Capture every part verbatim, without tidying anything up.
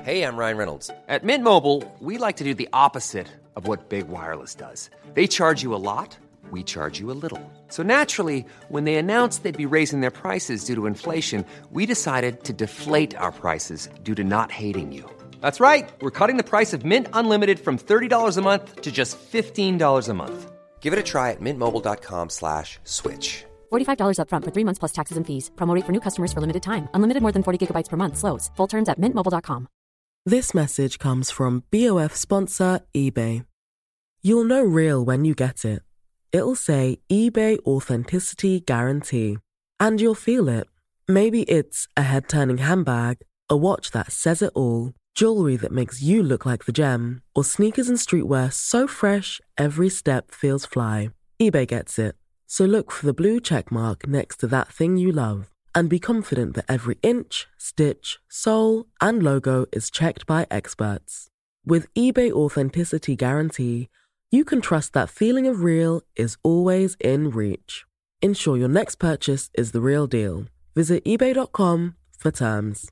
Hey, I'm Ryan Reynolds. At Mint Mobile, we like to do the opposite of what Big Wireless does. They charge you a lot, we charge you a little. So naturally, when they announced they'd be raising their prices due to inflation, we decided to deflate our prices due to not hating you. That's right. We're cutting the price of Mint Unlimited from thirty dollars a month to just fifteen dollars a month. Give it a try at mintmobile.com slash switch. forty-five dollars up front for three months plus taxes and fees. Promo rate for new customers for limited time. Unlimited more than forty gigabytes per month. Slows full terms at mint mobile dot com. This message comes from B O F sponsor eBay. You'll know real when you get it. It'll say eBay Authenticity Guarantee. And you'll feel it. Maybe it's a head-turning handbag, a watch that says it all, jewelry that makes you look like the gem, or sneakers and streetwear so fresh every step feels fly. eBay gets it. So look for the blue check mark next to that thing you love. And be confident that every inch, stitch, sole, and logo is checked by experts. With eBay Authenticity Guarantee, you can trust that feeling of real is always in reach. Ensure your next purchase is the real deal. Visit ebay dot com for terms.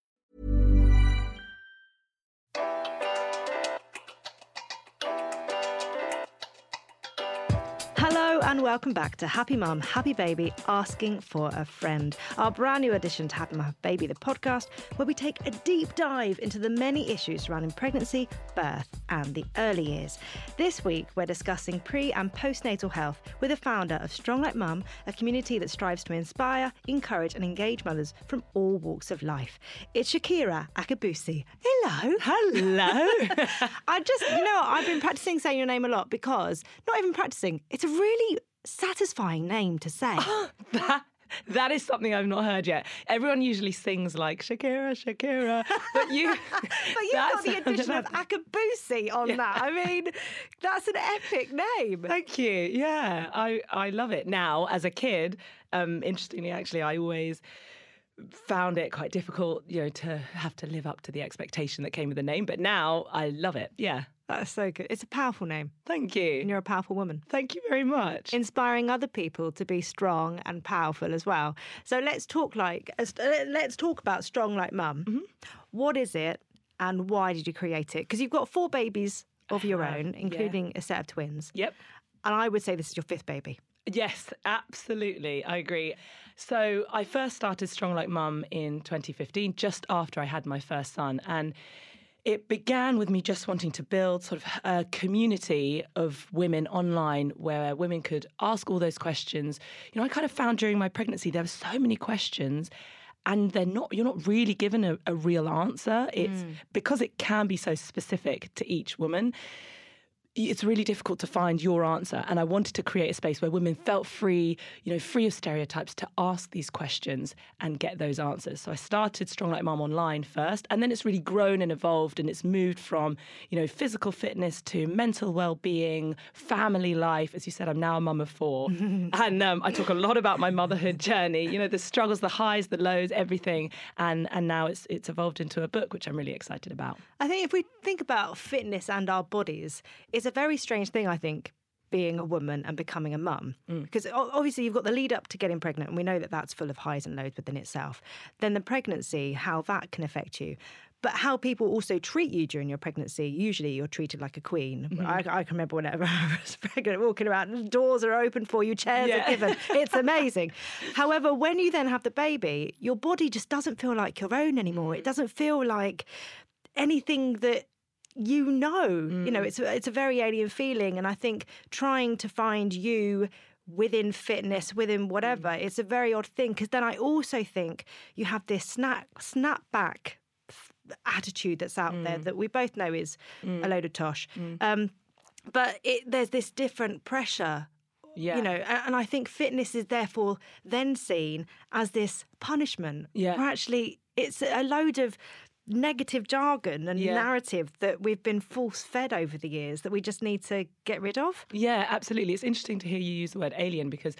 And welcome back to Happy Mum, Happy Baby, Asking for a Friend, our brand new addition to Happy Mum, Happy Baby, the podcast, where we take a deep dive into the many issues surrounding pregnancy, birth, and the early years. This week, we're discussing pre- and postnatal health with the founder of Strong Like Mum, a community that strives to inspire, encourage, and engage mothers from all walks of life. It's Shakira Akabusi. Hello. Hello. I just, you know, I've been practicing saying your name a lot because, not even practicing, it's a really satisfying name to say. that that is something I've not heard yet. Everyone usually sings like Shakira, Shakira, but you. but you've got the addition of Akabusi on yeah. that. I mean, that's an epic name. Thank you. Yeah, I I love it. Now, as a kid, um, interestingly, actually, I always found it quite difficult, you know, to have to live up to the expectation that came with the name. But now I love it. Yeah. That's so good. It's a powerful name. Thank you. And you're a powerful woman. Thank you very much. Inspiring other people to be strong and powerful as well. So let's talk like let's talk about Strong Like Mum. Mm-hmm. What is it and why did you create it? Because you've got four babies of your own, including yeah. a set of twins. Yep. And I would say this is your fifth baby. Yes, absolutely. I agree. So I first started Strong Like Mum in twenty fifteen, just after I had my first son. And it began with me just wanting to build sort of a community of women online where women could ask all those questions. You know, I kind of found during my pregnancy there were so many questions and they're not, you're not really given a, a real answer. It's mm. because it can be so specific to each woman. It's really difficult to find your answer. And I wanted to create a space where women felt free, you know, free of stereotypes to ask these questions and get those answers. So I started Strong Like Mum online first, and then it's really grown and evolved, and it's moved from, you know, physical fitness to mental well-being, family life. As you said, I'm now a mum of four. and um, I talk a lot about my motherhood journey, you know, the struggles, the highs, the lows, everything. And and now it's it's evolved into a book, which I'm really excited about. I think if we think about fitness and our bodies, it's a very strange thing, I think, being a woman and becoming a mum. Mm. Because obviously you've got the lead up to getting pregnant, and we know that that's full of highs and lows within itself. Then the pregnancy, how that can affect you. But how people also treat you during your pregnancy, usually you're treated like a queen. Mm-hmm. I, I can remember whenever I was pregnant, walking around, the doors are open for you, chairs yeah. are given. It's amazing. However, when you then have the baby, your body just doesn't feel like your own anymore. It doesn't feel like anything that you know, mm. you know, it's it's a very alien feeling. And I think trying to find you within fitness, within whatever, mm. it's a very odd thing. Because then I also think you have this snap, snap back attitude that's out mm. there that we both know is mm. a load of tosh. Mm. Um, but it, there's this different pressure. Yeah. You know, and I think fitness is therefore then seen as this punishment. Yeah. Where actually it's a load of negative jargon and yeah. narrative that we've been force-fed over the years that we just need to get rid of. Yeah, absolutely. It's interesting to hear you use the word alien because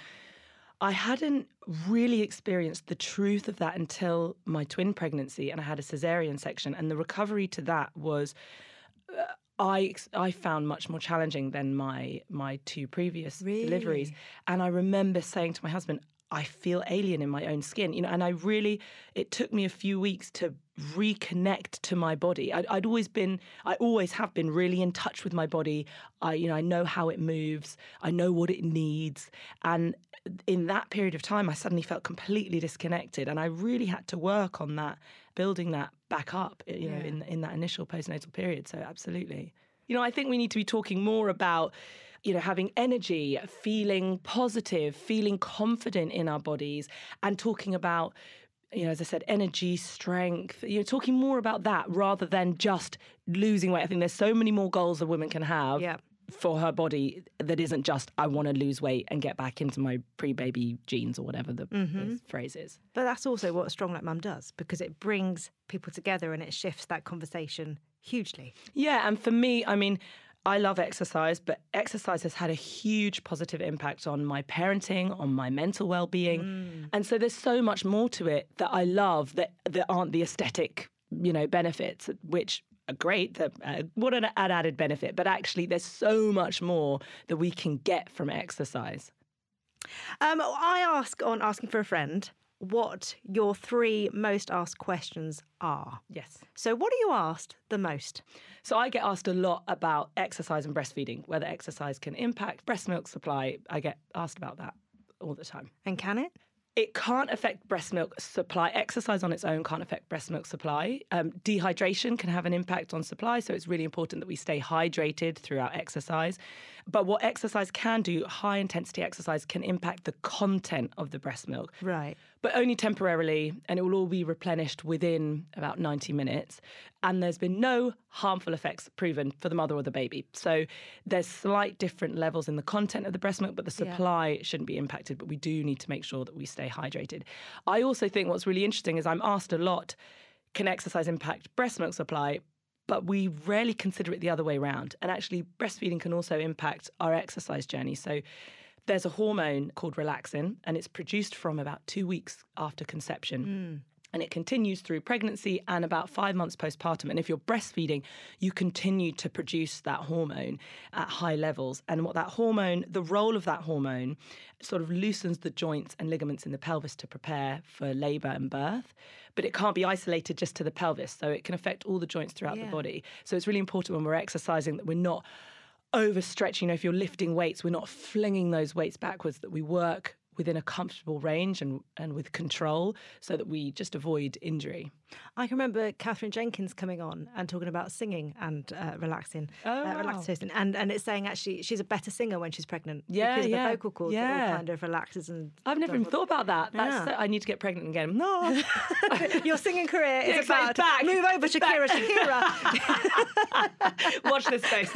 I hadn't really experienced the truth of that until my twin pregnancy, and I had a cesarean section, and the recovery to that was uh, I I found much more challenging than my my two previous really? deliveries. And I remember saying to my husband, I feel alien in my own skin, you know, and I really, it took me a few weeks to reconnect to my body. I'd, I'd always been, I always have been really in touch with my body. I, you know, I know how it moves. I know what it needs. And in that period of time, I suddenly felt completely disconnected. And I really had to work on that, building that back up, you know, yeah. in, in that initial postnatal period. So absolutely. You know, I think we need to be talking more about, you know, having energy, feeling positive, feeling confident in our bodies, and talking about, you know, as I said, energy, strength, you know, talking more about that rather than just losing weight. I think there's so many more goals a woman can have yeah. for her body that isn't just, I want to lose weight and get back into my pre-baby jeans or whatever the, mm-hmm. the phrase is. But that's also what Strong Like Mum does, because it brings people together and it shifts that conversation hugely. Yeah, and for me, I mean, I love exercise, but exercise has had a huge positive impact on my parenting, on my mental well-being. Mm. And so there's so much more to it that I love that, that aren't the aesthetic, you know, benefits, which are great. That, uh, what an added benefit. But actually, there's so much more that we can get from exercise. Um, I ask on Asking for a Friend what your three most asked questions are. Yes. So what are you asked the most? So I get asked a lot about exercise and breastfeeding, whether exercise can impact breast milk supply. I get asked about that all the time. And can it? It can't affect breast milk supply. Exercise on its own can't affect breast milk supply. Um, dehydration can have an impact on supply, so it's really important that we stay hydrated throughout exercise. But what exercise can do, high-intensity exercise, can impact the content of the breast milk. Right. But only temporarily, and it will all be replenished within about ninety minutes. And there's been no harmful effects proven for the mother or the baby. So there's slight different levels in the content of the breast milk, but the supply yeah. shouldn't be impacted. But we do need to make sure that we stay hydrated. I also think what's really interesting is I'm asked a lot, can exercise impact breast milk supply? But we rarely consider it the other way around. And actually, breastfeeding can also impact our exercise journey. So there's a hormone called relaxin, and it's produced from about two weeks after conception. Mm. And it continues through pregnancy and about five months postpartum. And if you're breastfeeding, you continue to produce that hormone at high levels. And what that hormone, the role of that hormone sort of loosens the joints and ligaments in the pelvis to prepare for labour and birth. But it can't be isolated just to the pelvis. So it can affect all the joints throughout yeah. the body. So it's really important when we're exercising that we're not overstretching. You know, if you're lifting weights, we're not flinging those weights backwards, that we work within a comfortable range and, and with control so that we just avoid injury. I can remember Catherine Jenkins coming on and talking about singing and uh, relaxing, oh, uh, wow. relaxation, and and it's saying actually she's a better singer when she's pregnant yeah, because yeah, the vocal cords yeah. all kind of relaxes. And I've never even thought about that. That's yeah. so, I need to get pregnant again. No, your singing career is yeah, about back. Move over, Shakira, Shakira. Watch this space.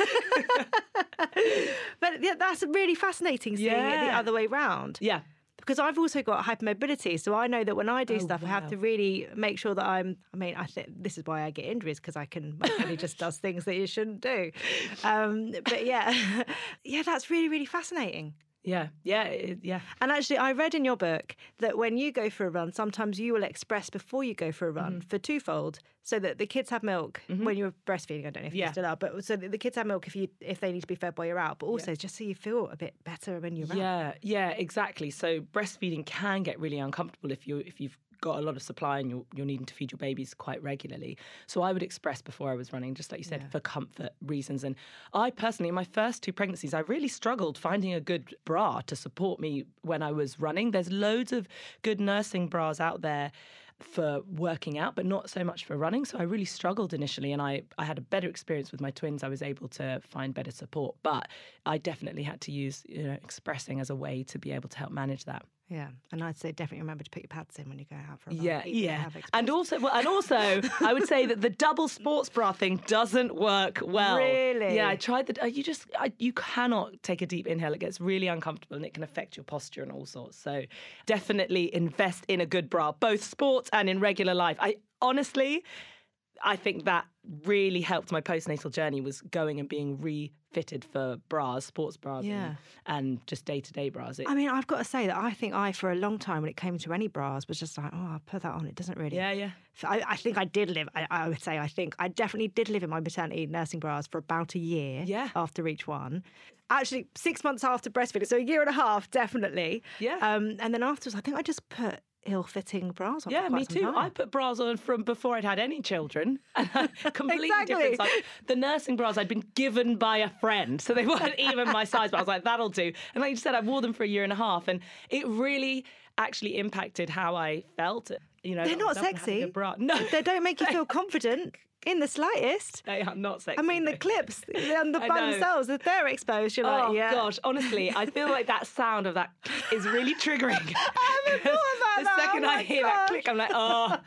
But yeah, that's really fascinating seeing yeah. it the other way round. Yeah. Because I've also got hypermobility, so I know that when I do oh, stuff, wow. I have to really make sure that I'm. I mean, I think this is why I get injuries, because I can. My body just does things that you shouldn't do. Um, but yeah, yeah, that's really really fascinating. Yeah, yeah, it, yeah. And actually, I read in your book that when you go for a run, sometimes you will express before you go for a run mm-hmm. for twofold, so that the kids have milk mm-hmm. when you're breastfeeding. I don't know if yeah. you still are, but so that the kids have milk if you if they need to be fed while you're out, but also yeah. just so you feel a bit better when you're out. Yeah, yeah, exactly. So breastfeeding can get really uncomfortable if you if you've got a lot of supply and you're, you're needing to feed your babies quite regularly. So I would express before I was running, just like you said, yeah. for comfort reasons. And I personally, in my first two pregnancies, I really struggled finding a good bra to support me when I was running. There's loads of good nursing bras out there for working out, but not so much for running. So I really struggled initially, and I, I had a better experience with my twins. I was able to find better support, but I definitely had to use, you know, expressing as a way to be able to help manage that. Yeah, and I'd say definitely remember to put your pads in when you go out for a run. Yeah, yeah, and also, well, and also, I would say that the double sports bra thing doesn't work well. Really? Yeah, I tried that. You just, I, you cannot take a deep inhale. It gets really uncomfortable, and it can affect your posture and all sorts. So, definitely invest in a good bra, both sports and in regular life. I honestly. I think that really helped my postnatal journey, was going and being refitted for bras, sports bras, Yeah. and, and just day-to-day bras. It, I mean, I've got to say that I think I, for a long time, when it came to any bras, was just like, oh, I'll put that on. It doesn't really. yeah, yeah. I, I think I did live, I, I would say, I think I definitely did live in my maternity nursing bras for about a year Yeah. after each one. Actually, six months after breastfeeding, so a year and a half, definitely. Yeah. Um, and then afterwards, I think I just put ill-fitting bras on. Yeah, for quite me some too. time. I put bras on from before I'd had any children. And completely Exactly. different size. The nursing bras I'd been given by a friend, so they weren't even my size, but I was like, that'll do. And like you said, I wore them for a year and a half, and it really actually impacted how I felt. You know, They're not I was having sexy. a bra. No, They don't make you feel confident in the slightest. they are not sexy. I mean, the no. clips and the I by know. themselves, if they're exposed, you're Oh like, yeah. gosh, honestly, I feel like that sound of that is really triggering. I haven't thought about the that. second Oh I my hear that gosh. click, I'm like, oh.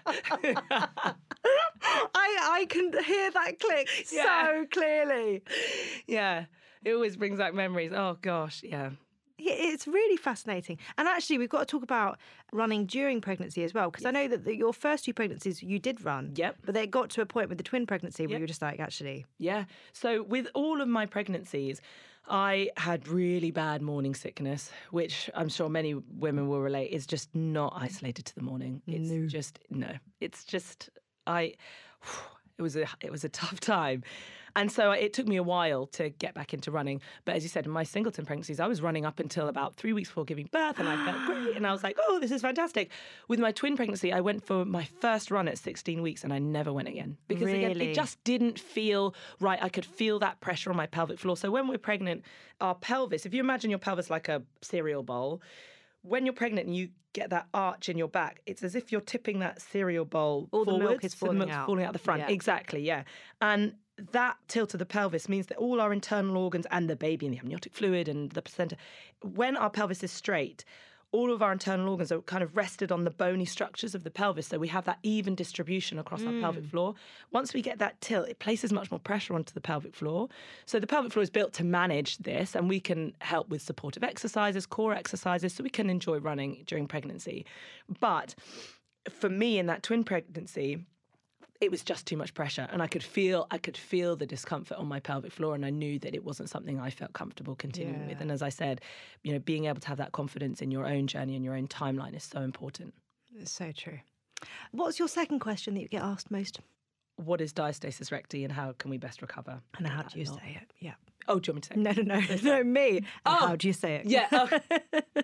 I, I can hear that click Yeah. so clearly. Yeah, it always brings back memories. Oh gosh, yeah. Yeah, it's really fascinating. And actually, we've got to talk about running during pregnancy as well, because I know that the, your first two pregnancies you did run. Yep. But they got to a point with the twin pregnancy where Yep. you were just like, actually, Yeah. So with all of my pregnancies, I had really bad morning sickness, which I'm sure many women will relate, is just not isolated to the morning. It's No. just, no. It's just, I, it was a, it was a tough time. And so it took me a while to get back into running. But as you said, in my singleton pregnancies, I was running up until about three weeks before giving birth, and I felt great. And I was like, oh, this is fantastic. With my twin pregnancy, I went for my first run at sixteen weeks, and I never went again. Because again, Really? it just didn't feel right. I could feel that pressure on my pelvic floor. So when we're pregnant, our pelvis, if you imagine your pelvis like a cereal bowl, when you're pregnant and you get that arch in your back, it's as if you're tipping that cereal bowl All the milk forwards, is so the falling milk's out. falling out the front. Yeah. Exactly, yeah. And that tilt of the pelvis means that all our internal organs and the baby and the amniotic fluid and the placenta, when our pelvis is straight, all of our internal organs are kind of rested on the bony structures of the pelvis. So we have that even distribution across our pelvic floor. Once we get that tilt, it places much more pressure onto the pelvic floor. So the pelvic floor is built to manage this, and we can help with supportive exercises, core exercises, so we can enjoy running during pregnancy. But for me in that twin pregnancy, it was just too much pressure, and I could feel I could feel the discomfort on my pelvic floor, and I knew that it wasn't something I felt comfortable continuing with. Yeah. And as I said, you know, being able to have that confidence in your own journey and your own timeline is so important. it's so true. What's your second question that you get asked most? What is diastasis recti, and how can we best recover? And how that do you a lot? say it? Yeah. Oh, do you want me to say? No, no, no, no, me. And Oh, how do you say it? Yeah. oh.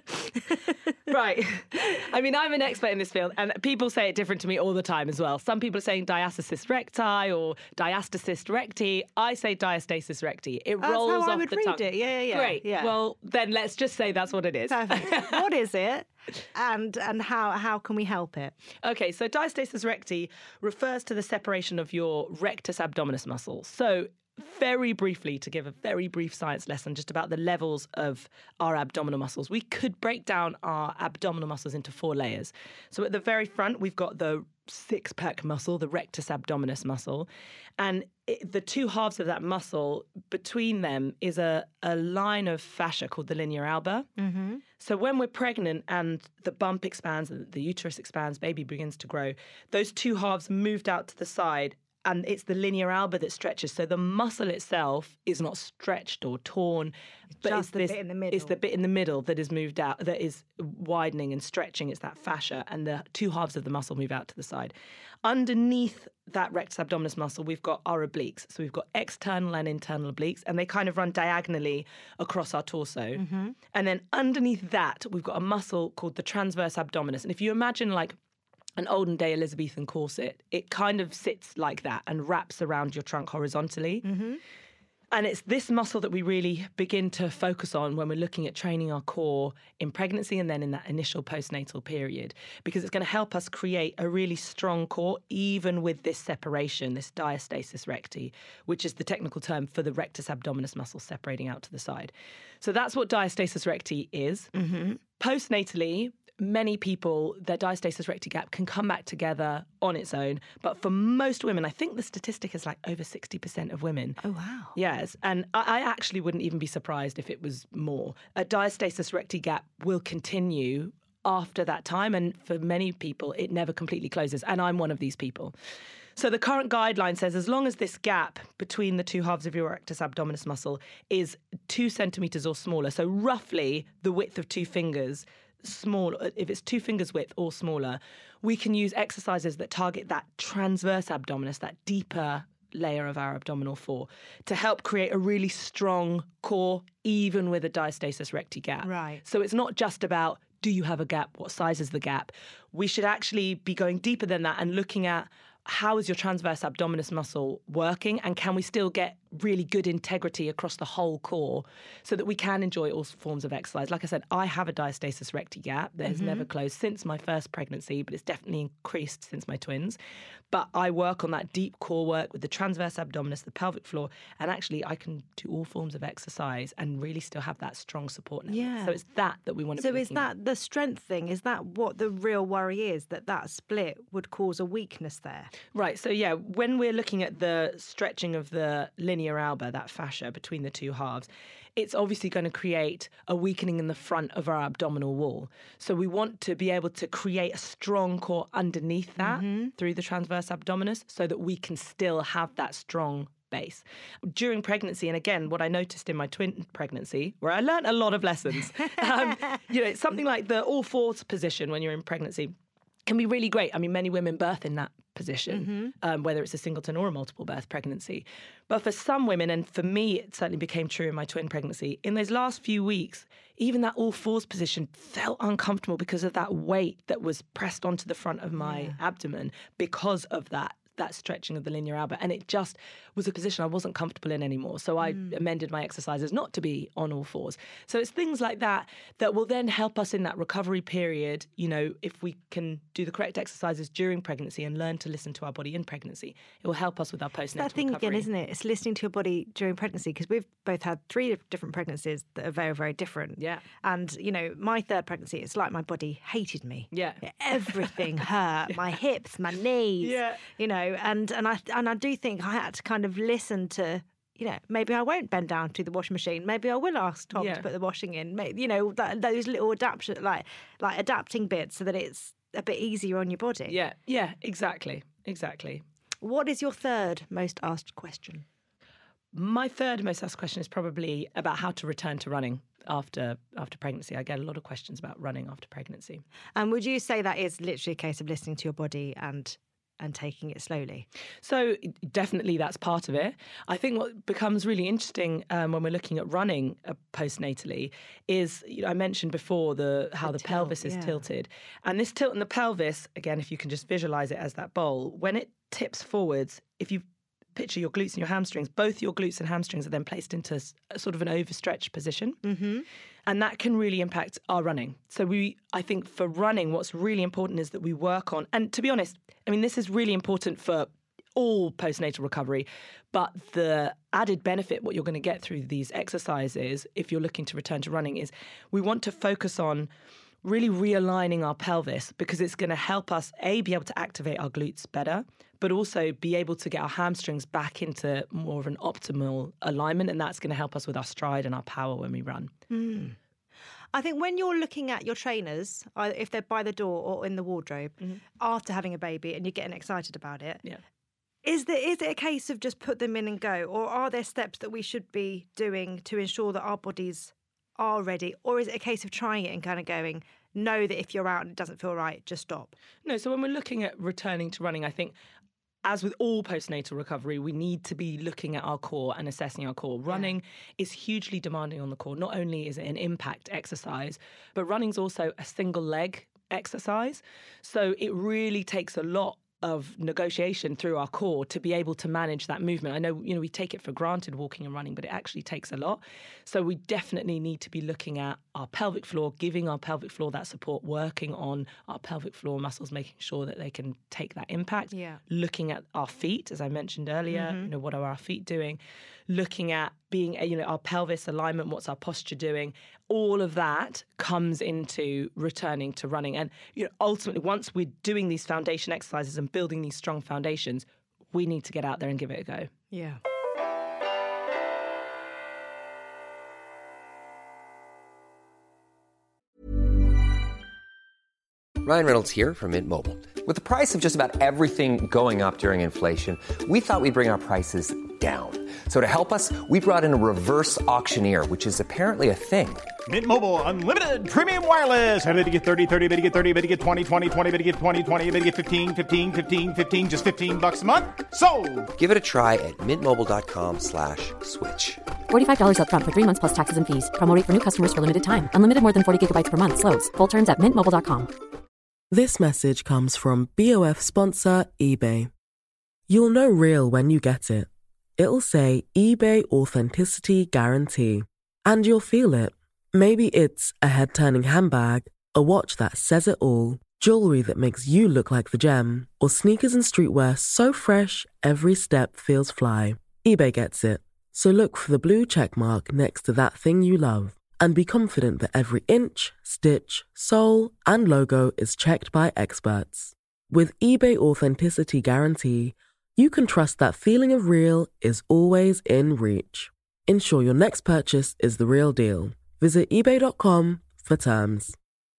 Right. I mean, I'm an expert in this field, and people say it different to me all the time as well. Some people are saying diastasis recti or diastasis recti. I say diastasis recti. It That's rolls how off I would the read tongue. it. Yeah, yeah, yeah. Great. Yeah. Well, then let's just say that's what it is. Perfect. What is it? And and how how can we help it? Okay, so diastasis recti refers to the separation of your rectus abdominis muscle. So very briefly, to give a very brief science lesson just about the levels of our abdominal muscles, we could break down our abdominal muscles into four layers. So at the very front, we've got the six-pack muscle, the rectus abdominis muscle. And it, the two halves of that muscle, between them is a, a line of fascia called the linea alba. Mm-hmm. So when we're pregnant and the bump expands, the uterus expands, baby begins to grow, those two halves moved out to the side, and it's the linea alba that stretches. So the muscle itself is not stretched or torn, but just it's the this, bit in the It's middle. the bit in the middle that is moved out, that is widening and stretching. It's that fascia, and the two halves of the muscle move out to the side. Underneath that rectus abdominis muscle, we've got our obliques. So we've got external and internal obliques, and they kind of run diagonally across our torso. Mm-hmm. And then underneath that, we've got a muscle called the transverse abdominis. And if you imagine like an olden day Elizabethan corset, it kind of sits like that and wraps around your trunk horizontally. Mm-hmm. And it's this muscle that we really begin to focus on when we're looking at training our core in pregnancy and then in that initial postnatal period, because it's going to help us create a really strong core, even with this separation, this diastasis recti, which is the technical term for the rectus abdominis muscle separating out to the side. So that's what diastasis recti is. Mm-hmm. Postnatally, many people, their diastasis recti gap can come back together on its own. But for most women, I think the statistic is like over sixty percent of women. Oh, wow. Yes. And I, I actually wouldn't even be surprised if it was more. A diastasis recti gap will continue after that time. And for many people, it never completely closes. And I'm one of these people. So the current guideline says as long as this gap between the two halves of your rectus abdominis muscle is two centimetres or smaller, so roughly the width of two fingers, small, if it's two fingers width or smaller, we can use exercises that target that transverse abdominis, that deeper layer of our abdominal floor, to help create a really strong core, even with a diastasis recti gap. Right. So it's not just about, do you have a gap? What size is the gap? We should actually be going deeper than that and looking at, how is your transverse abdominis muscle working, and can we still get really good integrity across the whole core so that we can enjoy all forms of exercise? Like I said, I have a diastasis recti gap that has mm-hmm. never closed since my first pregnancy, but it's definitely increased since my twins. But I work on that deep core work with the transverse abdominis, the pelvic floor, and actually I can do all forms of exercise and really still have that strong support network. Yeah. So it's that that we want to so be is that at. The strength thing? Is that what the real worry is, that that split would cause a weakness there? Right. So, yeah, when we're looking at the stretching of the linea alba, that fascia between the two halves, it's obviously going to create a weakening in the front of our abdominal wall. So we want to be able to create a strong core underneath that mm-hmm. through the transverse abdominis so that we can still have that strong base. During pregnancy, and again, what I noticed in my twin pregnancy, where I learned a lot of lessons, um, you know, something like the all fours position when you're in pregnancy can be really great. I mean, many women birth in that position, mm-hmm. um, whether it's a singleton or a multiple birth pregnancy. But for some women, and for me, it certainly became true in my twin pregnancy, in those last few weeks, even that all fours position felt uncomfortable because of that weight that was pressed onto the front of my yeah. abdomen because of that that stretching of the linea alba. And it just was a position I wasn't comfortable in anymore. So I mm. amended my exercises not to be on all fours. So it's things like that that will then help us in that recovery period. You know, if we can do the correct exercises during pregnancy and learn to listen to our body in pregnancy, it will help us with our postnatal it's that thing recovery. Again, isn't it? It's listening to your body during pregnancy, because we've both had three different pregnancies that are very, very different. Yeah. And, you know, my third pregnancy, it's like my body hated me. Yeah. Everything hurt. My hips, my knees. Yeah. You know, and and I and I do think I had to kind of listen to, you know, maybe I won't bend down to the washing machine. Maybe I will ask Tom yeah. to put the washing in. Maybe, you know, that, those little adaptation, like like adapting bits, so that it's a bit easier on your body. Yeah, yeah, exactly, exactly. What is your third most asked question? My third most asked question is probably about how to return to running after after pregnancy. I get a lot of questions about running after pregnancy. And would you say that is literally a case of listening to your body and and taking it slowly? So definitely that's part of it. I think what becomes really interesting um, when we're looking at running uh, postnatally is, you know, I mentioned before the how the, the tilt, pelvis is yeah. tilted. And this tilt in the pelvis, again, if you can just visualize it as that bowl, when it tips forwards, if you picture your glutes and your hamstrings, both your glutes and hamstrings are then placed into a sort of an overstretched position. Mm-hmm. And that can really impact our running. So we, I think for running, what's really important is that we work on, and to be honest, I mean, this is really important for all postnatal recovery, but the added benefit, what you're going to get through these exercises, if you're looking to return to running, is we want to focus on really realigning our pelvis, because it's going to help us, A, be able to activate our glutes better, but also be able to get our hamstrings back into more of an optimal alignment, and that's going to help us with our stride and our power when we run. Mm. I think when you're looking at your trainers, if they're by the door or in the wardrobe, mm-hmm. after having a baby and you're getting excited about it, yeah. is there is it a case of just put them in and go, or are there steps that we should be doing to ensure that our bodies are ready, or is it a case of trying it and kind of going, know that if you're out and it doesn't feel right, just stop? No, so when we're looking at returning to running, I think, as with all postnatal recovery, we need to be looking at our core and assessing our core. Running yeah. is hugely demanding on the core. Not only is it an impact exercise, but running's also a single leg exercise. So it really takes a lot of negotiation through our core to be able to manage that movement. I know, you know, we take it for granted walking and running, but it actually takes a lot. So we definitely need to be looking at our pelvic floor, giving our pelvic floor that support, working on our pelvic floor muscles, making sure that they can take that impact. Yeah. Looking at our feet, as I mentioned earlier, mm-hmm. you know, what are our feet doing? Looking at being, you know, our pelvis alignment, what's our posture doing? All of that comes into returning to running. And, you know, ultimately, once we're doing these foundation exercises and building these strong foundations, we need to get out there and give it a go. Yeah. Ryan Reynolds here from Mint Mobile. With the price of just about everything going up during inflation, we thought we'd bring our prices down. So to help us, we brought in a reverse auctioneer, which is apparently a thing. Mint Mobile Unlimited Premium Wireless. How to get thirty, thirty, how to get thirty, how to get twenty, twenty, twenty, how to get twenty, twenty, how to get fifteen, fifteen, fifteen, fifteen, just fifteen bucks a month? Sold! Give it a try at mintmobile.com slash switch. forty-five dollars up front for three months plus taxes and fees. Promo rate for new customers for limited time. Unlimited more than forty gigabytes per month. Slows full terms at mint mobile dot com. This message comes from B O F sponsor eBay. You'll know real when you get it. It'll say eBay Authenticity Guarantee. And you'll feel it. Maybe it's a head-turning handbag, a watch that says it all, jewelry that makes you look like the gem, or sneakers and streetwear so fresh every step feels fly. eBay gets it. So look for the blue check mark next to that thing you love. And be confident that every inch, stitch, sole, and logo is checked by experts. With eBay Authenticity Guarantee, you can trust that feeling of real is always in reach. Ensure your next purchase is the real deal. Visit ebay dot com for terms.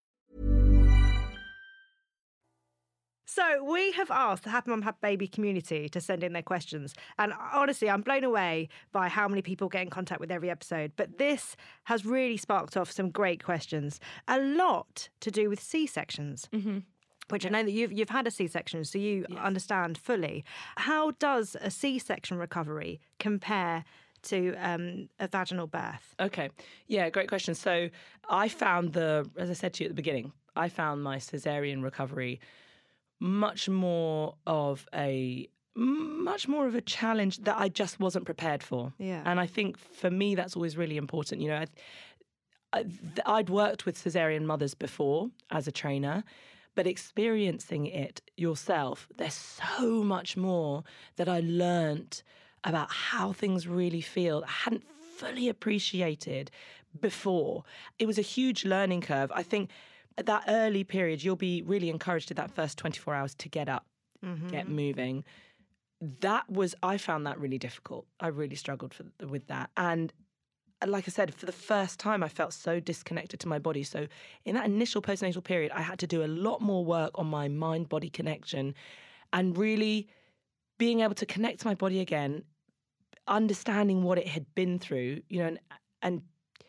So we have asked the Happy Mum Happy Baby community to send in their questions. And honestly, I'm blown away by how many people get in contact with every episode. But this has really sparked off some great questions. A lot to do with C-sections. Mm-hmm. Which I know that you've you've had a C-section, so you yes. understand fully. How does a C-section recovery compare to um, a vaginal birth? Okay, yeah, great question. So I found the, as I said to you at the beginning, I found my caesarean recovery much more of a much more of a challenge that I just wasn't prepared for. Yeah, and I think for me that's always really important. You know, I, I, I'd worked with caesarean mothers before as a trainer. But experiencing it yourself, there's so much more that I learnt about how things really feel I hadn't fully appreciated before. It was a huge learning curve. I think at that early period, you'll be really encouraged in that first twenty-four hours to get up, mm-hmm. get moving. That was, I found that really difficult. I really struggled for, with that. And like I said, for the first time, I felt so disconnected to my body. So in that initial postnatal period, I had to do a lot more work on my mind-body connection and really being able to connect to my body again, understanding what it had been through, you know, and, and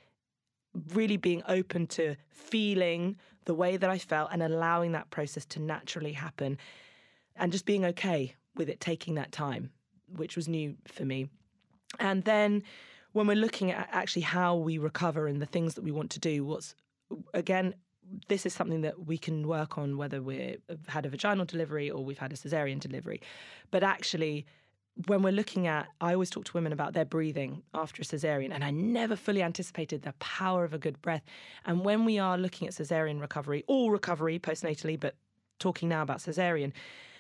really being open to feeling the way that I felt and allowing that process to naturally happen and just being okay with it taking that time, which was new for me. And then when we're looking at actually how we recover and the things that we want to do, what's, again, this is something that we can work on whether we've had a vaginal delivery or we've had a caesarean delivery. But actually, when we're looking at, I always talk to women about their breathing after a caesarean, and I never fully anticipated the power of a good breath. And when we are looking at caesarean recovery, all recovery postnatally, but talking now about caesarean,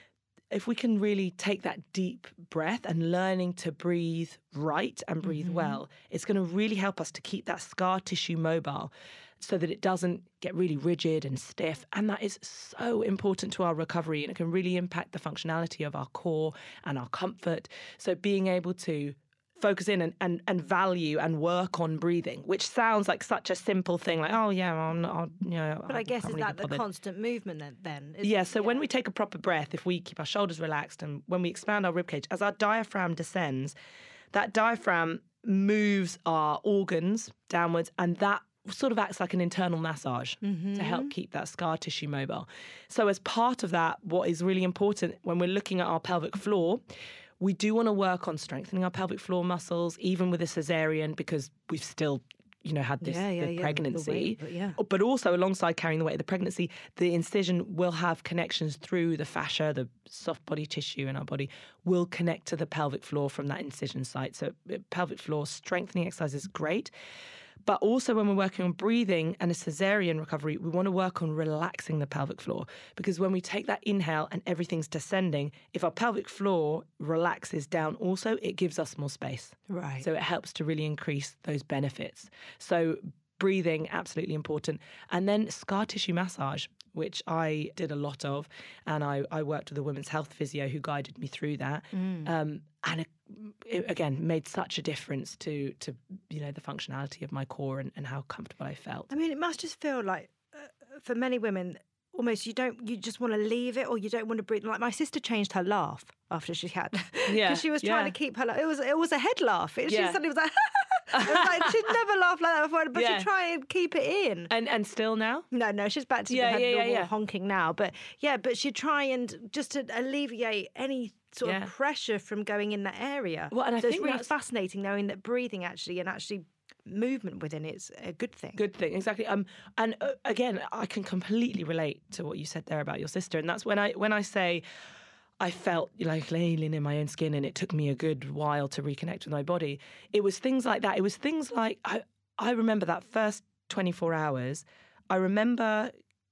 if we can really take that deep breath and learning to breathe right and breathe mm-hmm. well, it's going to really help us to keep that scar tissue mobile so that it doesn't get really rigid and stiff. And that is so important to our recovery, and it can really impact the functionality of our core and our comfort. So being able to focus in and, and, and value and work on breathing, which sounds like such a simple thing, like, oh, yeah, I'm not, I'll, you know. But I guess is that the constant movement then? then yeah, so yeah. when we take a proper breath, if we keep our shoulders relaxed and when we expand our ribcage, as our diaphragm descends, that diaphragm moves our organs downwards, and that sort of acts like an internal massage mm-hmm. to help keep that scar tissue mobile. So as part of that, what is really important when we're looking at our pelvic floor, we do want to work on strengthening our pelvic floor muscles, even with a caesarean, because we've still, you know, had this yeah, yeah, the yeah, pregnancy. the weight, but, yeah. but also alongside carrying the weight of the pregnancy, the incision will have connections through the fascia, the soft body tissue in our body, will connect to the pelvic floor from that incision site. So pelvic floor strengthening exercise is great. But also when we're working on breathing and a caesarean recovery, we want to work on relaxing the pelvic floor, because when we take that inhale and everything's descending, if our pelvic floor relaxes down also, it gives us more space. Right. So it helps to really increase those benefits. So breathing, absolutely important. And then scar tissue massage, which I did a lot of. And I, I worked with a women's health physio who guided me through that. Mm. Um, and it, it, again, made such a difference to, to you know, the functionality of my core and, and how comfortable I felt. I mean, it must just feel like, uh, for many women, almost you don't you just want to leave it, or you don't want to breathe. Like my sister changed her laugh after she had, Yeah, because she was trying yeah. to keep her. It was it was a head laugh. It, Yeah. She suddenly was like, it was like she'd never laughed like that before, but Yeah. she'd try and keep it in. And and still now? No, no, she's back to Yeah, her yeah, yeah, normal yeah. honking now. But yeah, but she'd try and just to alleviate any sort Yeah. of pressure from going in that area. Well, and I so think it's really that's- fascinating knowing that breathing actually and actually movement within it's a good thing. Good thing, exactly. Um, and uh, again, I can completely relate to what you said there about your sister, and that's when I when I say I felt like an alien in my own skin, and it took me a good while to reconnect with my body. It was things like that. It was things like I I remember that first twenty-four hours. I remember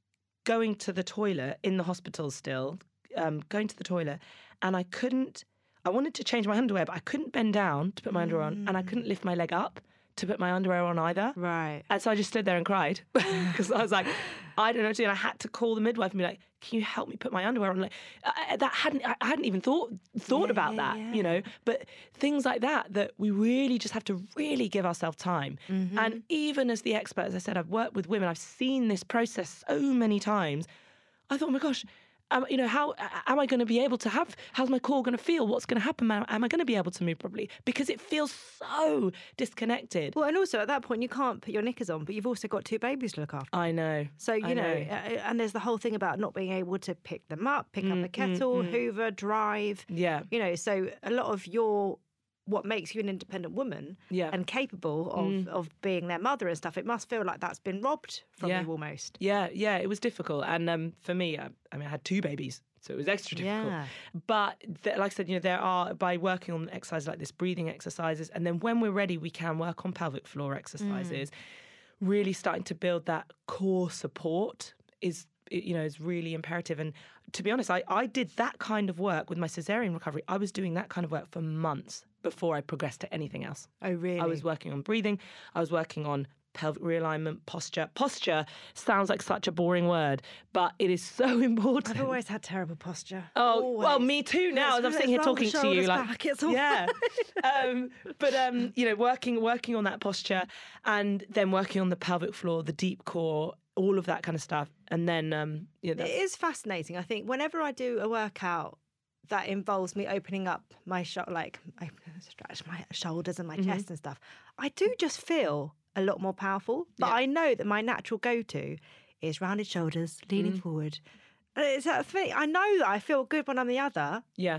going to the toilet in the hospital still, um, going to the toilet, and I couldn't. I wanted to change my underwear, but I couldn't bend down to put my underwear on, and I couldn't lift my leg up to put my underwear on either. Right. And so I just stood there and cried because I was like, I don't know what to do. And I had to call the midwife and be like, can you help me put my underwear on? Like I, that hadn't, I hadn't even thought thought Yeah, about yeah, that, yeah. you know. But things like that, that we really just have to really give ourselves time. Mm-hmm. And even as the expert, as I said, I've worked with women, I've seen this process so many times. I thought, oh my gosh, um, you know, how am I going to be able to have, how's my core going to feel? What's going to happen? Am, am I going to be able to move properly? Because it feels so disconnected. Well, and also at that point you can't put your knickers on, but you've also got two babies to look after. I know. So, you I know, know. uh, and there's the whole thing about not being able to pick them up, pick up the kettle, hoover, drive. Yeah. You know, so a lot of your, what makes you an independent woman Yeah. and capable of, of being their mother and stuff, it must feel like that's been robbed from Yeah. you almost. Yeah, yeah, it was difficult. And um, for me, I, I mean, I had two babies, so it was extra difficult. Yeah. But th- like I said, you know, there are, by working on exercises like this, breathing exercises, and then when we're ready, we can work on pelvic floor exercises. Really starting to build that core support is, you know, is really imperative. And to be honest, I, I did that kind of work with my cesarean recovery. I was doing that kind of work for months before I progressed to anything else. Oh, really? I was working on breathing. I was working on pelvic realignment, posture. Posture sounds like such a boring word, but it is so important. I've always had terrible posture. Oh, Always. well, me too now, as Let's- I'm sitting here let's roll the talking to you. shoulders Like, back, it's all yeah. um, but, um, you know, working working on that posture and then working on the pelvic floor, the deep core, all of that kind of stuff. And then, um, you know, It that's, is fascinating. I think whenever I do a workout that involves me opening up my sho- like I stretch my shoulders and my Mm-hmm. chest and stuff, I do just feel a lot more powerful. But Yeah. I know that my natural go-to is rounded shoulders, leaning Mm. forward. And it's that thing. I know that I feel good when I'm the other. yeah.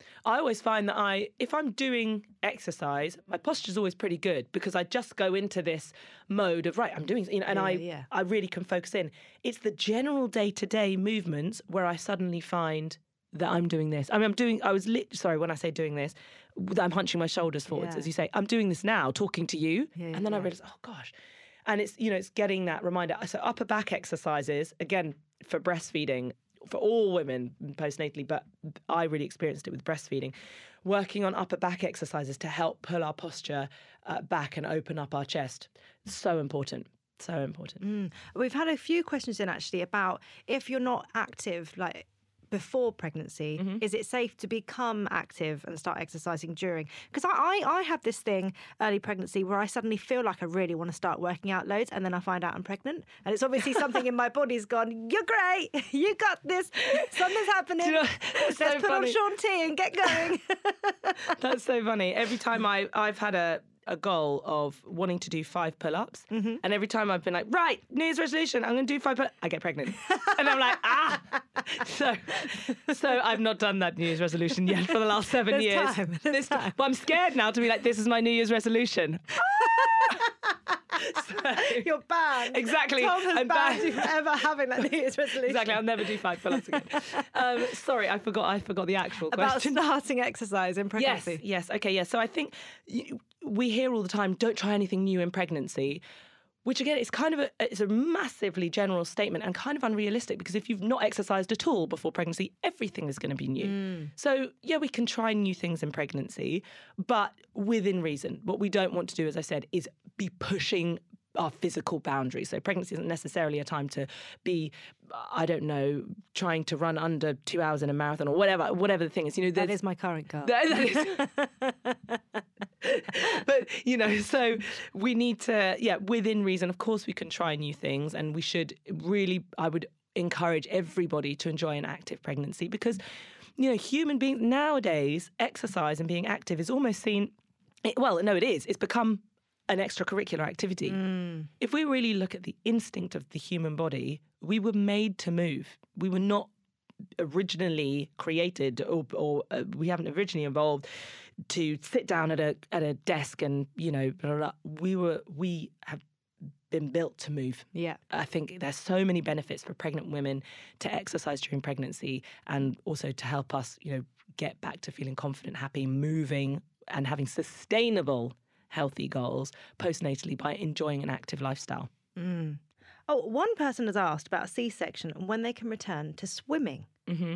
I always find that I, if I'm doing exercise, my posture's always pretty good because I just go into this mode of, right, I'm doing, you know, and Yeah, I, yeah. I really can focus in. It's the general day-to-day movements where I suddenly find that I'm doing this. I mean, I'm doing, I was lit, sorry, when I say doing this, that I'm hunching my shoulders forwards, Yeah. as you say. I'm doing this now, talking to you. Yeah, and then I yeah. realised, oh gosh. And it's, you know, it's getting that reminder. So upper back exercises, again, for breastfeeding, for all women postnatally, but I really experienced it with breastfeeding, working on upper back exercises to help pull our posture uh, back and open up our chest. So important. So important. Mm. We've had a few questions in actually about if you're not active, like before pregnancy, Mm-hmm. is it safe to become active and start exercising during? Because I, I, I have this thing early pregnancy where I suddenly feel like I really want to start working out loads, and then I find out I'm pregnant. And it's obviously something in my body's gone, you're great, you got this, something's happening. Do you know, Let's it's so put funny. on Shaun T and get going. That's so funny. Every time I, I've had a, a goal of wanting to do five pull-ups, Mm-hmm. and every time I've been like, right, New Year's resolution, I'm going to do five pull-ups, I get pregnant. And I'm like, ah! So so I've not done that New Year's resolution yet for the last seven There's years. time, there's This- time. But I'm scared now to be like, this is my New Year's resolution. So- You're banned. Exactly. Tom has I'm banned banned. you from ever having that New Year's resolution. Exactly, I'll never do five pull-ups again. Um, sorry, I forgot. I forgot the actual About question. starting exercise in Yes, pregnancy. yes, okay, yes. So I think y- we hear all the time, don't try anything new in pregnancy, which again, it's kind of a, it's a massively general statement and kind of unrealistic because if you've not exercised at all before pregnancy, everything is going to be new. So yeah, we can try new things in pregnancy, but within reason. What we don't want to do, as I said, is be pushing our physical boundaries. So pregnancy isn't necessarily a time to be, I don't know, trying to run under two hours in a marathon or whatever, whatever the thing is. You know, That there's- is my current goal. that- that is- but you know, so we need to, yeah, within reason. Of course, we can try new things, and we should really. I would encourage everybody to enjoy an active pregnancy because, you know, human beings nowadays, exercise and being active is almost seen, it, well, no, it is. It's become an extracurricular activity. Mm. If we really look at the instinct of the human body, we were made to move. We were not originally created or, or uh, we haven't originally evolved to sit down at a at a desk and, you know, blah, blah, blah. we were we have been built to move. Yeah. I think there's so many benefits for pregnant women to exercise during pregnancy and also to help us, you know, get back to feeling confident, happy, moving and having sustainable healthy goals postnatally by enjoying an active lifestyle. Mm. Oh, one person has asked about a C-section and when they can return to swimming. Mm-hmm.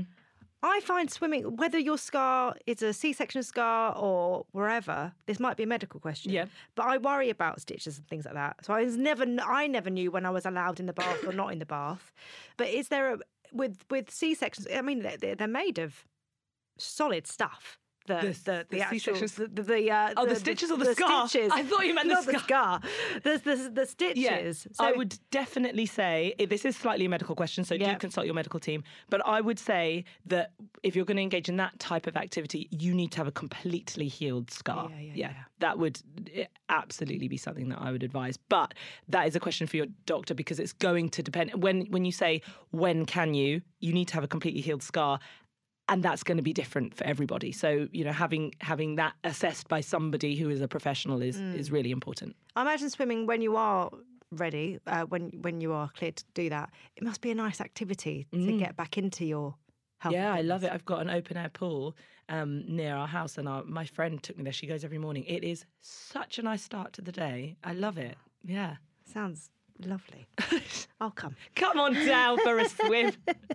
I find swimming, whether your scar is a C-section scar or wherever, this might be a medical question. Yeah. But I worry about stitches and things like that. So I was never, I never knew when I was allowed in the bath or not in the bath. But is there a with with C-sections? I mean, they're, they're made of solid stuff. The The- the, the, the actual C-sections? the, the, the uh, Oh, the stitches or the scar? Stitches. I thought you meant the not the scar. The the, the stitches. So, I would definitely say, this is slightly a medical question, so Yeah. do consult your medical team. But I would say that if you're going to engage in that type of activity, you need to have a completely healed scar. Yeah, yeah, yeah. That would absolutely be something that I would advise. But that is a question for your doctor because it's going to depend. When, when you say, when can you, you need to have a completely healed scar. And that's going to be different for everybody. So, you know, having having that assessed by somebody who is a professional is, Mm. is really important. I imagine swimming when you are ready, uh, when when you are cleared to do that, it must be a nice activity to get back into your health. Yeah, I love it. I've got an open air pool um, near our house and our, my friend took me there. She goes every morning. It is such a nice start to the day. I love it. Yeah. Sounds lovely. I'll come. Come on down for a swim.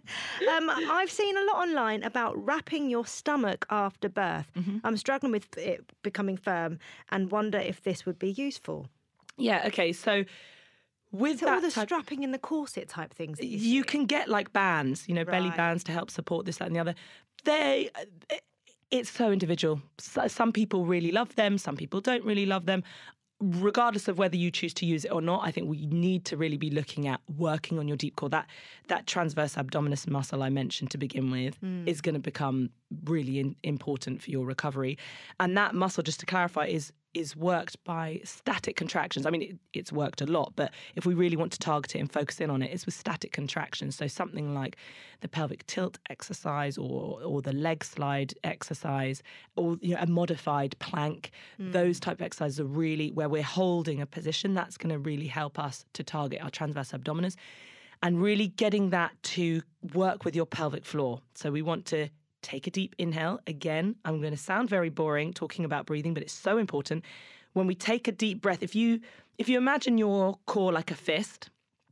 Um, I've seen a lot online about wrapping your stomach after birth. Mm-hmm. I'm struggling with it becoming firm and wonder if this would be useful. Yeah, okay. So with So that all the type, strapping in the corset type things. That you, you see. can get like bands, you know, belly Right. bands to help support this, that and the other. They... It's so individual. So, some people really love them. Some people don't really love them. Regardless of whether you choose to use it or not, I think we need to really be looking at working on your deep core. That that transverse abdominis muscle I mentioned to begin with mm. is going to become really in, important for your recovery. And that muscle, just to clarify, is is worked by static contractions. I mean, it, it's worked a lot, but if we really want to target it and focus in on it, it's with static contractions. So something like the pelvic tilt exercise or or the leg slide exercise or, you know, a modified plank. Mm. Those type of exercises are really where we're holding a position. That's going to really help us to target our transverse abdominis and really getting that to work with your pelvic floor. So we want to take a deep inhale. Again, I'm going to sound very boring talking about breathing, but it's so important. When we take a deep breath, if you if you imagine your core like a fist,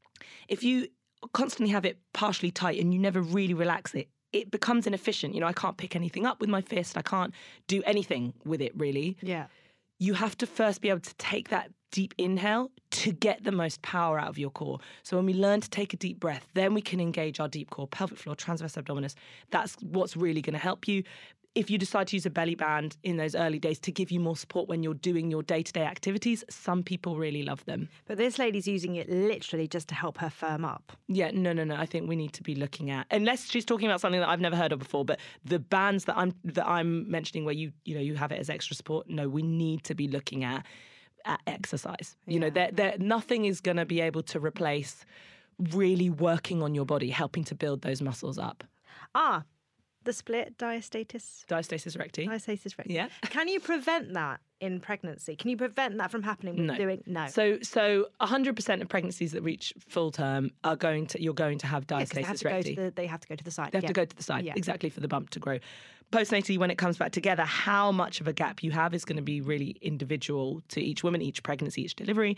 if you constantly have it partially tight and you never really relax it, it becomes inefficient. You know, I can't pick anything up with my fist. I can't do anything with it, really. Yeah. You have to first be able to take that deep inhale to get the most power out of your core. So when we learn to take a deep breath, then we can engage our deep core, pelvic floor, transverse abdominis. That's what's really going to help you. If you decide to use a belly band in those early days to give you more support when you're doing your day-to-day activities, some people really love them. But this lady's using it literally just to help her firm up. Yeah, no, no, no. I think we need to be looking at, unless she's talking about something that I've never heard of before, but the bands that I'm that I'm mentioning where you you know you have it as extra support, no, we need to be looking at at exercise. You Yeah. know, there there nothing is going to be able to replace really working on your body, helping to build those muscles up. Ah, the split diastasis. Diastasis recti. Diastasis recti. Yeah. Can you prevent that in pregnancy? Can you prevent that from happening with No. doing no? So, so one hundred percent of pregnancies that reach full term are going to, you're going to have Yeah, 'cause they have diastasis to go recti. to the they have to go to the side. They have yeah. to go to the side, Yeah. exactly, for the bump to grow. Postnatally, when it comes back together, how much of a gap you have is going to be really individual to each woman, each pregnancy, each delivery.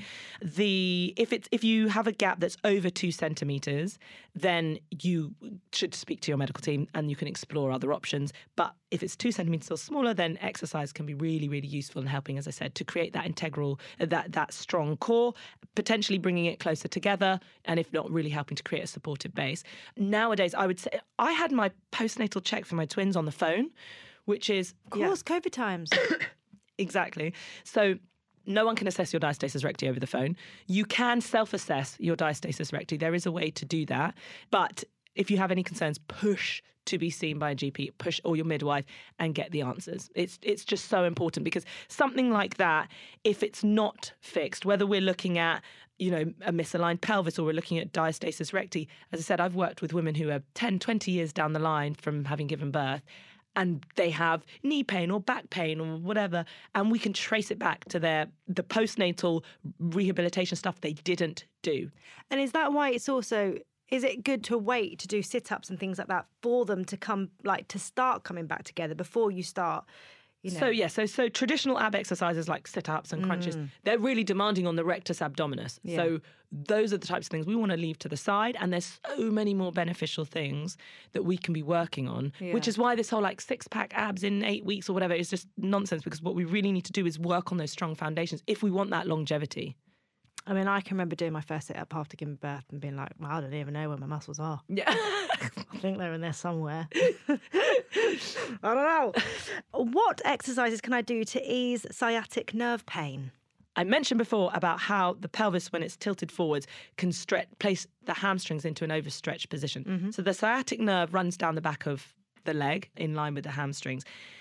The if it's if you have a gap that's over two centimeters, then you should speak to your medical team and you can explore other options. But if it's two centimeters or smaller, then exercise can be really, really useful in helping, as I said, to create that integral, that that strong core, potentially bringing it closer together, and if not, really helping to create a supportive base. Nowadays, I would say I had my postnatal check for my twins on the phone, which is Of course, COVID times. exactly. So no one can assess your diastasis recti over the phone. You can self-assess your diastasis recti. There is a way to do that. But if you have any concerns, push to be seen by a G P, push or your midwife and get the answers. It's it's just so important, because something like that, if it's not fixed, whether we're looking at, you know, a misaligned pelvis or we're looking at diastasis recti, as I said, I've worked with women who are ten, twenty years down the line from having given birth, and they have knee pain or back pain or whatever, and we can trace it back to their the postnatal rehabilitation stuff they didn't do. And is that why it's also... Is it good to wait to do sit-ups and things like that for them to come, like, to start coming back together before you start, you know? So, yeah, so so traditional ab exercises like sit-ups and crunches, mm. they're really demanding on the rectus abdominis. Yeah. So those are the types of things we want to leave to the side, and there's so many more beneficial things that we can be working on, yeah. which is why this whole, like, six-pack abs in eight weeks or whatever is just nonsense, because what we really need to do is work on those strong foundations if we want that longevity. I mean, I can remember doing my first sit-up after giving birth and being like, well, I don't even know where my muscles are. Yeah. I think they're in there somewhere. I don't know. What exercises can I do to ease sciatic nerve pain? I mentioned before about how the pelvis, when it's tilted forwards, can stretch, place the hamstrings into an overstretched position. Mm-hmm. So the sciatic nerve runs down the back of the leg in line with the hamstrings.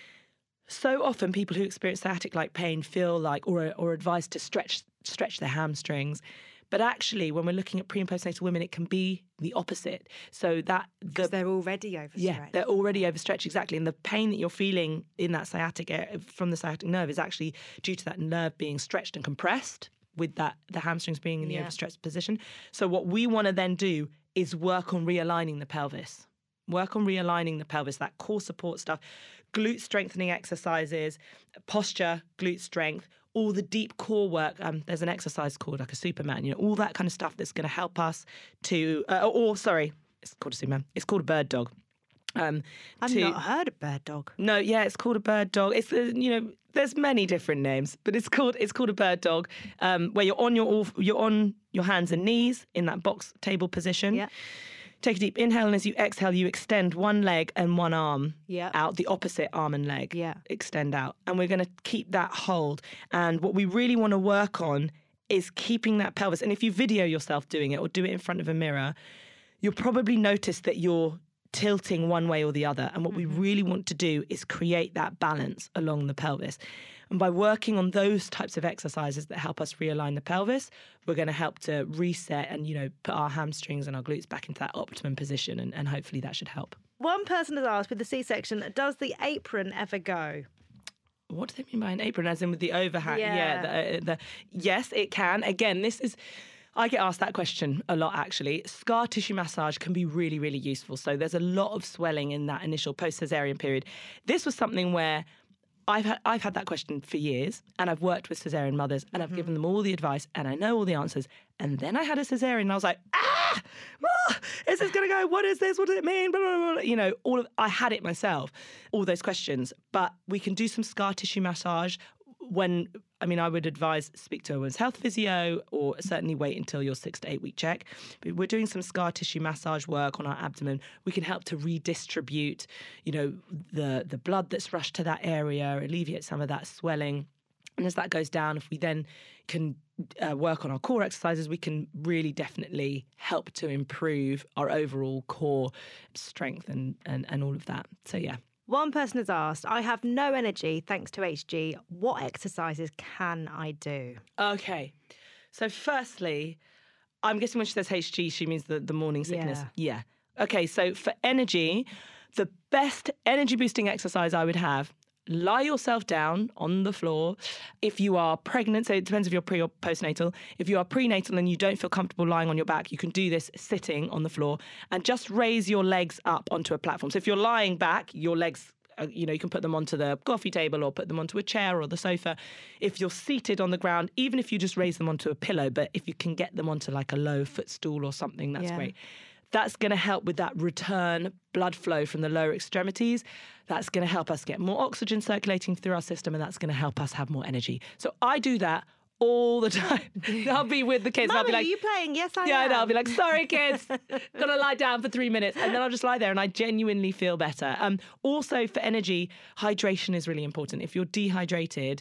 So often people who experience sciatic-like pain feel like, or or advised to stretch stretch their hamstrings. But actually, when we're looking at pre and postnatal women, it can be the opposite. So that because the, they're already overstretched. Yeah, they're already overstretched, exactly. And the pain that you're feeling in that sciatic from the sciatic nerve is actually due to that nerve being stretched and compressed, with that the hamstrings being in the yeah. overstretched position. So what we want to then do is work on realigning the pelvis. Work on realigning the pelvis, that core support stuff, glute strengthening exercises, posture, glute strength, all the deep core work. Um, there's an exercise called like a Superman, you know, all that kind of stuff that's going to help us to, uh, or sorry, it's called a Superman. It's called a bird dog. Um, I've to, not heard of bird dog. No, yeah, it's called a bird dog. It's, uh, you know, there's many different names, but it's called it's called a bird dog, um, where you're on your you're on your hands and knees in that box table position. Yeah. Take a deep inhale, and as you exhale, you extend one leg and one arm yeah. out, the opposite arm and leg yeah. extend out. And we're going to keep that hold. And what we really want to work on is keeping that pelvis. And if you video yourself doing it or do it in front of a mirror, you'll probably notice that you're tilting one way or the other. And what mm-hmm. we really want to do is create that balance along the pelvis. And by working on those types of exercises that help us realign the pelvis, we're going to help to reset and, you know, put our hamstrings and our glutes back into that optimum position. And, and hopefully that should help. One person has asked with the C-section, does the apron ever go? What do they mean by an apron? As in with the overhang? Yeah. yeah the, the, yes, it can. Again, this is... I get asked that question a lot, actually. Scar tissue massage can be really, really useful. So there's a lot of swelling in that initial post-cesarean period. This was something where I've had, I've had that question for years, and I've worked with cesarean mothers, and I've mm-hmm. given them all the advice, and I know all the answers. And then I had a cesarean, and I was like, ah, ah is this going to go? What is this? What does it mean? Blah, blah, blah. You know, all of I had it myself, all those questions. But we can do some scar tissue massage when, I mean, I would advise speak to a women's health physio, or certainly wait until your six to eight week check. But we're doing some scar tissue massage work on our abdomen. We can help to redistribute, you know, the, the blood that's rushed to that area, alleviate some of that swelling. And as that goes down, if we then can uh, work on our core exercises, we can really definitely help to improve our overall core strength and, and, and all of that. So, yeah. One person has asked, I have no energy thanks to H G. What exercises can I do? Okay. So firstly, I'm guessing when she says H G, she means the, the morning sickness. Yeah. yeah. Okay, so for energy, the best energy boosting exercise I would have, lie yourself down on the floor. If you are pregnant, so it depends if you're pre or postnatal. If you are prenatal and you don't feel comfortable lying on your back, you can do this sitting on the floor and just raise your legs up onto a platform. So if you're lying back, your legs, uh, you know, you can put them onto the coffee table or put them onto a chair or the sofa. If you're seated on the ground, even if you just raise them onto a pillow, but if you can get them onto like a low footstool or something, that's yeah. great. That's going to help with that return blood flow from the lower extremities. That's going to help us get more oxygen circulating through our system, and that's going to help us have more energy. So I do that all the time. I'll be with the kids. Mummy, and I'll be like, are you playing? Yes, I yeah, am. I know. I'll be like, sorry, kids, got to lie down for three minutes. And then I'll just lie there and I genuinely feel better. Um, also, for energy, hydration is really important. If you're dehydrated,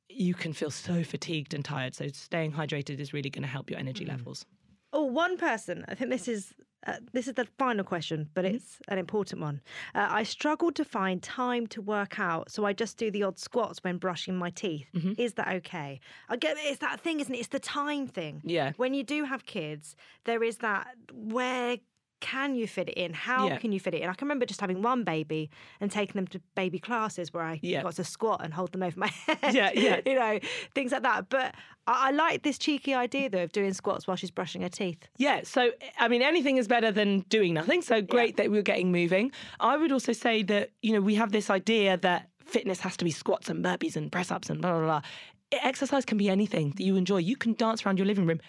you can feel so fatigued and tired. So staying hydrated is really going to help your energy mm. levels. Oh, one person, I think this is uh, this is the final question, but it's an important one. Uh, I struggled to find time to work out, so I just do the odd squats when brushing my teeth. Mm-hmm. Is that okay? I get it's that thing, isn't it? It's the time thing. Yeah. When you do have kids, there is that where can you fit it in? How yeah. can you fit it in? I can remember just having one baby and taking them to baby classes where I yeah. got to squat and hold them over my head. Yeah, yeah. You know, things like that. But I, I like this cheeky idea, though, of doing squats while she's brushing her teeth. Yeah. So, I mean, anything is better than doing nothing. So great yeah. that we're getting moving. I would also say that, you know, we have this idea that fitness has to be squats and burpees and press-ups and blah, blah, blah. Exercise can be anything that you enjoy. You can dance around your living room.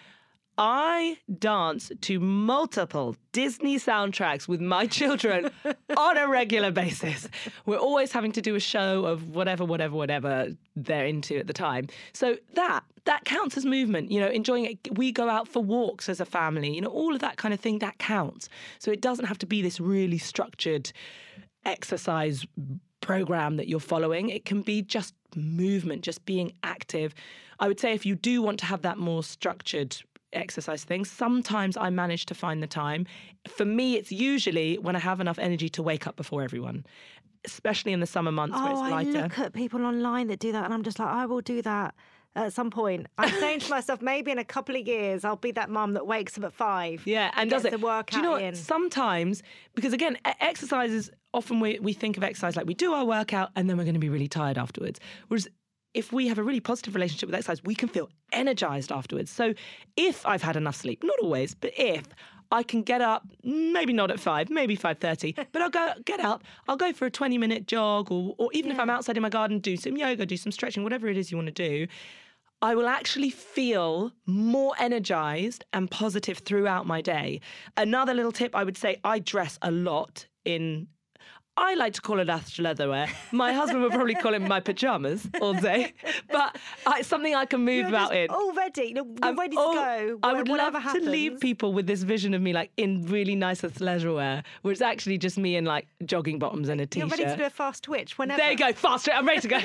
I dance to multiple Disney soundtracks with my children on a regular basis. We're always having to do a show of whatever, whatever, whatever they're into at the time. So that that counts as movement, you know, enjoying it. We go out for walks as a family, you know, all of that kind of thing, that counts. So it doesn't have to be this really structured exercise program that you're following. It can be just movement, just being active. I would say if you do want to have that more structured exercise things, sometimes I manage to find the time. For me, it's usually when I have enough energy to wake up before everyone, especially in the summer months oh, where it's lighter. I look at people online that do that and I'm just like, I will do that at some point. I'm saying to myself, maybe in a couple of years, I'll be that mum that wakes up at five. Yeah, and does it. The workout do you know what? In. Sometimes, because again, exercises, often we, we think of exercise like we do our workout and then we're going to be really tired afterwards. Whereas if we have a really positive relationship with exercise, we can feel energized afterwards. So if I've had enough sleep, not always, but if I can get up, maybe not at five, maybe five thirty, but I'll go get up, I'll go for a twenty minute jog, or, or even yeah. if I'm outside in my garden, do some yoga, do some stretching, whatever it is you want to do, I will actually feel more energized and positive throughout my day. Another little tip, I would say I dress a lot in, I like to call it athleisure leatherwear. My husband would probably call it my pajamas all day, but uh, it's something I can move you're about in. All ready, you're I'm ready all, to go. I would whatever love happens. to leave people with this vision of me like in really nice athleisure wear, where it's actually just me in like jogging bottoms and a t-shirt. You're ready to do a fast twitch whenever. There you go, fast twitch. I'm ready to go.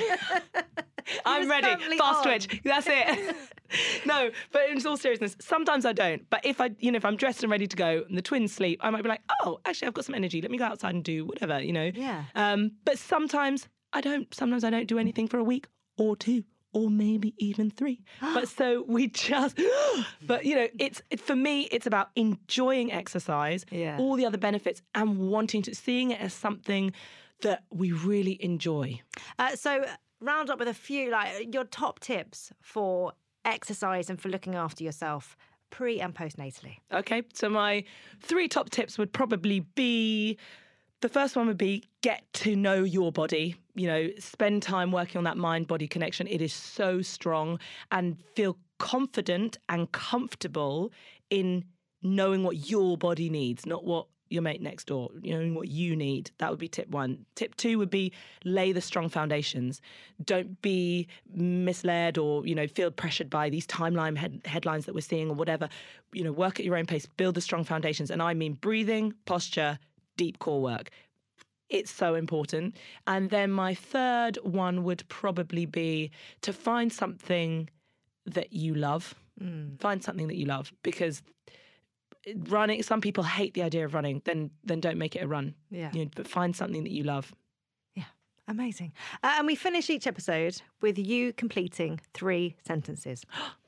I'm ready. Fast on. Twitch. That's it. No, but in all seriousness, sometimes I don't. But if I, you know, if I'm dressed and ready to go and the twins sleep, I might be like, oh, actually, I've got some energy. Let me go outside and do whatever, you know. Yeah. Um, but sometimes I don't. Sometimes I don't do anything for a week or two or maybe even three. But so we just, but you know, it's it, for me, it's about enjoying exercise, yeah. all the other benefits, and wanting to, seeing it as something that we really enjoy. Uh, so round up with a few, like your top tips for exercise and for looking after yourself pre and postnatally. Okay, so my three top tips would probably be, the first one would be get to know your body. You know, spend time working on that mind-body connection. It is so strong, and feel confident and comfortable in knowing what your body needs, not what your mate next door, you know, what you need. That would be tip one. Tip two would be lay the strong foundations. Don't be misled or, you know, feel pressured by these timeline head- headlines that we're seeing or whatever. You know, work at your own pace, build the strong foundations. And I mean breathing, posture, deep core work. It's so important. And then my third one would probably be to find something that you love. Mm. Find something that you love, because running, some people hate the idea of running, then then don't make it a run. Yeah. You know, but find something that you love. Yeah, amazing. Uh, and we finish each episode with you completing three sentences.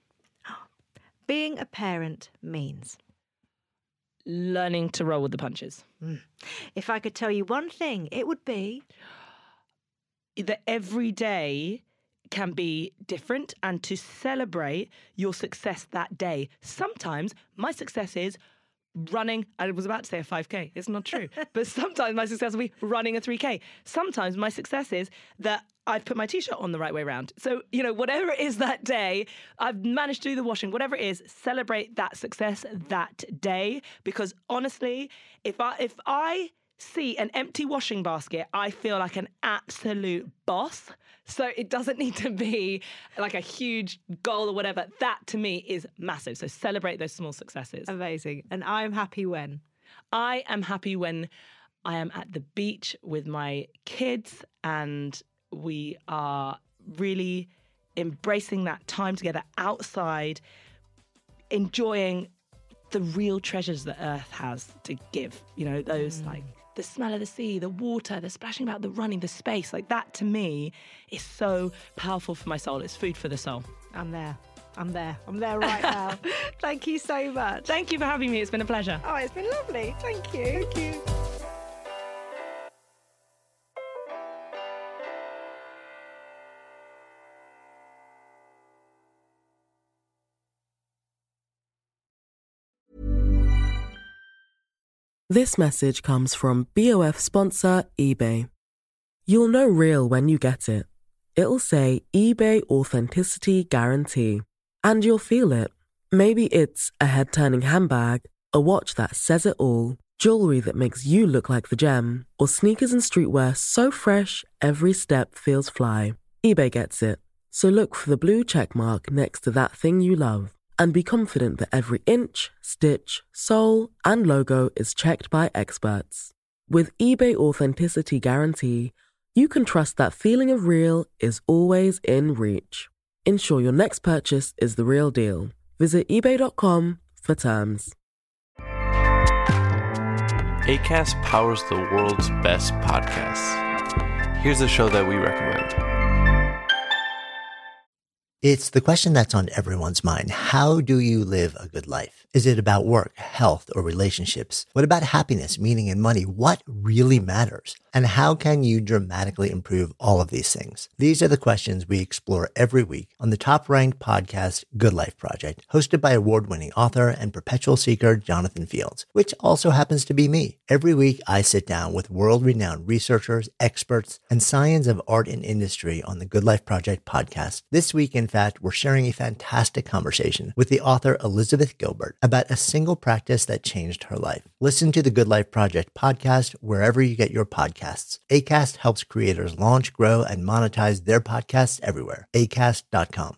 Being a parent means learning to roll with the punches. Mm. If I could tell you one thing, it would be that every day can be different, and to celebrate your success that day. Sometimes my success is running, I was about to say a five K, it's not true, but sometimes my success will be running a three K. Sometimes my success is that I've put my t-shirt on the right way around. So, you know, whatever it is that day, I've managed to do the washing, whatever it is, celebrate that success that day. Because honestly, if I if I see an empty washing basket, I feel like an absolute boss. So it doesn't need to be like a huge goal or whatever. That to me is massive. So celebrate those small successes. Amazing. And I'm happy when? I am happy when I am at the beach with my kids and we are really embracing that time together outside, enjoying the real treasures that Earth has to give. You know, those mm. like the smell of the sea, the water, the splashing about, the running, the space. Like that to me is so powerful for my soul. It's food for the soul. I'm there. I'm there. I'm there right now. Thank you so much. Thank you for having me. It's been a pleasure. Oh, it's been lovely. Thank you. Thank you. This message comes from B O F sponsor eBay. You'll know real when you get it. It'll say eBay Authenticity Guarantee. And you'll feel it. Maybe it's a head-turning handbag, a watch that says it all, jewelry that makes you look like the gem, or sneakers and streetwear so fresh every step feels fly. eBay gets it. So look for the blue check mark next to that thing you love. And be confident that every inch, stitch, sole, and logo is checked by experts. With eBay Authenticity Guarantee, you can trust that feeling of real is always in reach. Ensure your next purchase is the real deal. Visit ebay dot com for terms. Acast powers the world's best podcasts. Here's a show that we recommend. It's the question that's on everyone's mind. How do you live a good life? Is it about work, health, or relationships? What about happiness, meaning, and money? What really matters? And how can you dramatically improve all of these things? These are the questions we explore every week on the top-ranked podcast, Good Life Project, hosted by award-winning author and perpetual seeker Jonathan Fields, which also happens to be me. Every week, I sit down with world-renowned researchers, experts, and science of art and industry on the Good Life Project podcast. This week, in fact, we're sharing a fantastic conversation with the author Elizabeth Gilbert about a single practice that changed her life. Listen to the Good Life Project podcast wherever you get your podcasts. Acast helps creators launch, grow, and monetize their podcasts everywhere. acast dot com.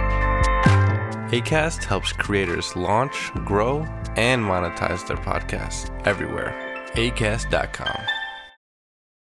Acast helps creators launch, grow, and monetize their podcasts everywhere. acast dot com.